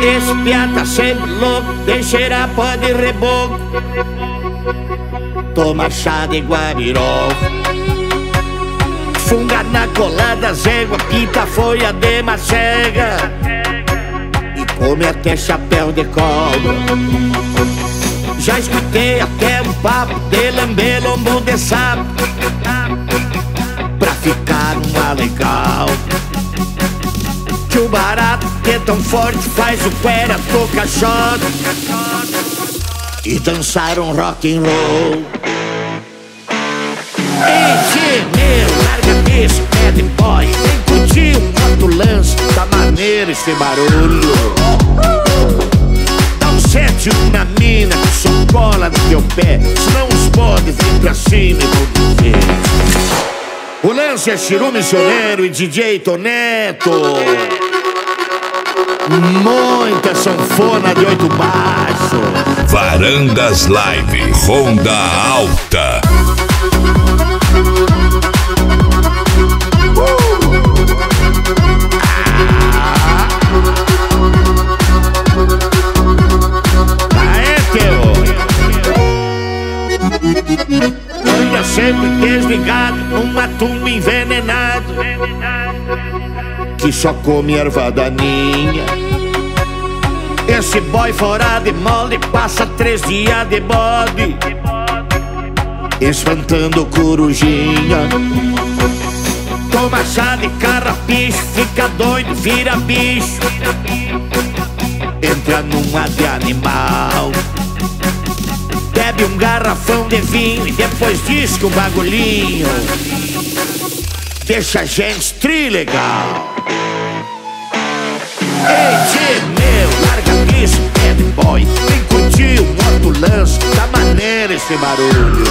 Esse piá tá sempre louco, tem cheirar pó de reboco. Toma chá de guabirol, funga na colada, zégua, pinta folha de macega e come até chapéu de cobra. Já escutei até um papo de lamber lombo de sapo pra ficar uma legal. Que o barato é tão forte faz o cuera tocar shot e dançar um rock and roll. Ei, tio meu, larga desse bad boy, vem curtir um outro lance, tá maneiro esse barulho. Dá um sete na mina que só cola no teu pé, senão os podes vir pra cima e vão dizer. O lance é Chiru Missioneiro e DJ Toneto. Muita sanfona de 8 baixos. Varandas Live, Ronda Alta. Anda sempre desligado, uma tumba envenenado que só come erva daninha. Esse boy fora de molde passa 3 dias de bode espantando corujinha. Toma chá de carrapicho, fica doido, vira bicho, entra numa de animal. Bebe um garrafão de vinho e depois diz que o bagulhinho deixa a gente trilegal. Ei, tio meu, larga isso, bad boy, vem curtir um outro lance, tá maneiro esse barulho.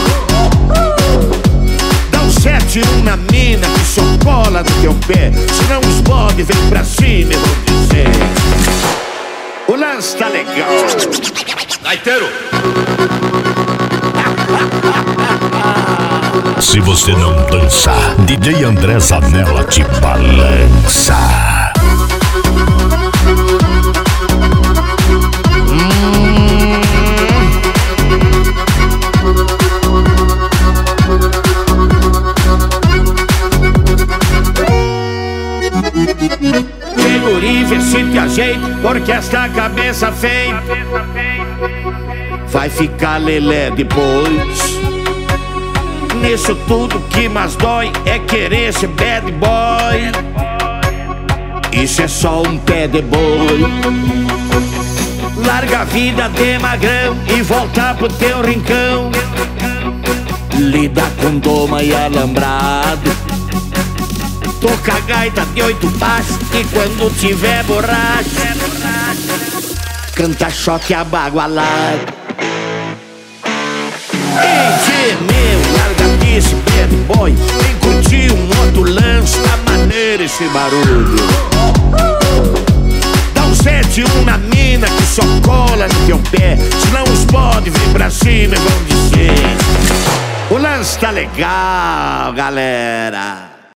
Dá um 7-1 na mina que só cola no teu pé, senão os bodes vem pra cima e vão dizer. O lance tá legal. Gaiteiro! Se você não dançar, DJ André Zanella te balança. Guri, vê se te ajeita, porque esta cabeça feia vai ficar lelé depois. Nisso tudo que mais dói é querer ser bad boy. Isso é só um pé de boi. Larga a vida de magrão e volta pro teu rincão. Lida com doma e alambrado. Toca gaita de 8 baixos e quando tiver borracha canta choque abagualado. Ei, tio meu, larga desse bad boy, vem curtir um outro lance, tá maneiro esse barulho. Dá um 7-1 na mina que só cola no teu pé, senão os podes vir pra cima e vão dizer. O lance tá legal, galera.